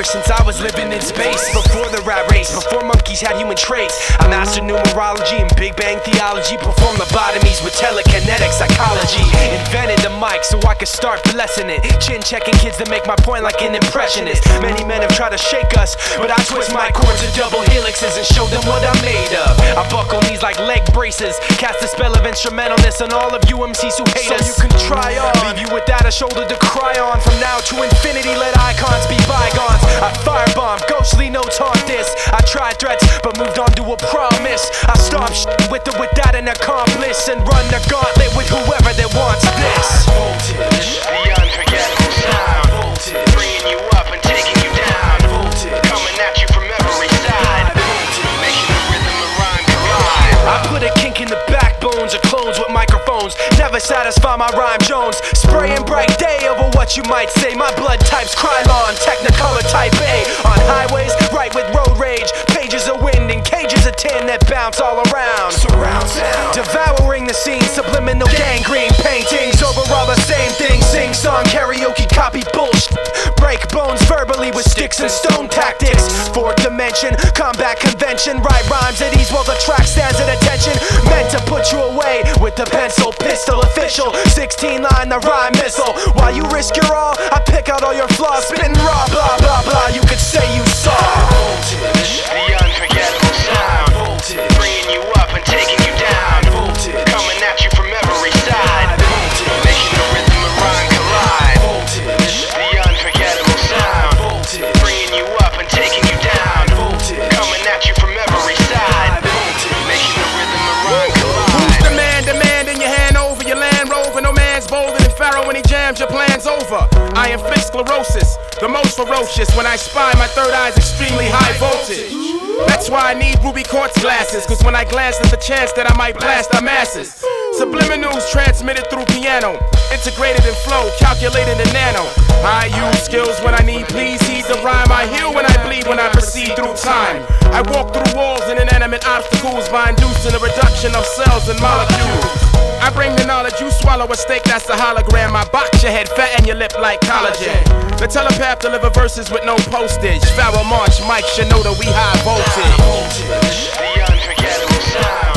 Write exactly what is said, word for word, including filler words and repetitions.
ever since I was living in space. Before the rat race, before monkeys had human traits, I mastered numerology and Big Bang theology. Performed lobotomies with telekinetic psychology. Invented the mic so I could start blessing it. Chin checking kids to make my point like an impressionist. Many men have tried to shake us, but I twist my chords to double helixes and show them what I'm made of. I buckle knees like leg braces, cast a spell of instrumentalness on all of you M Cs who hate so us. So you can try on, leave you without a shoulder to cry on. From now to infinity, let icons be bygones. I firebomb, ghostly notes haunt this. I tried threats, but moved on to a promise. I stop sh with or without an accomplice, and run the gauntlet with whoever that wants this. Voltage, the unforgettable sound. Voltage, bringing you up and taking you down. Voltage, coming at you from every side. Voltage, making the rhythm and rhyme collide. I put a kink in the backbones of clones with microphones. Never satisfy my rhyme Jones. Spraying bright day over what you might say. My blood type's Krylon, Technicolor type A. On highways, right with road rage. Pages of wind and cages of tin that bounce all around. Surround sound, devouring the scene. Subliminal gangrene paintings over all the same things. Sing song, karaoke, copy bullshit. Break bones verbally with sticks and stone tactics. Fourth dimension, combat convention. Write rhymes at ease while the track stands at attention. Meant to put you away with the pencil pistol official. sixteen line the rhyme missile. While you risk your all, I pick out all your flaws. Spitting raw, blah blah blah. You could say you saw voltage, the unforgettable sound. Voltage, bringing you up and taking you down. Voltage, coming at you from every side. Voltage, making the rhythm and rhyme collide. Voltage, the unforgettable sound. Voltage, bringing you up and taking you down. Voltage, coming at you from every side. Voltage, making the rhythm and rhyme collide. Who's the man demanding your hand over your Land Rover? No man's bolder than Pharaoh when he jams your plans over. I inflict sclerosis, the most ferocious. When I spy, my third eye's extremely high voltage. That's why I need ruby quartz glasses, cause when I glance there's a chance that I might blast our masses. Subliminals transmitted through piano, integrated in flow, calculated in nano. I use skills when I need, please heed the rhyme. I heal when I bleed, when I proceed through time. I walk through walls and inanimate obstacles by inducing a reduction of cells and molecules. I bring the knowledge, you swallow a steak, that's a hologram. I box your head, fatten your lip like collagen. The telepath deliver verses with no postage. Pharaoh March, Mike Shinoda, we high voltage. The unforgettable sound.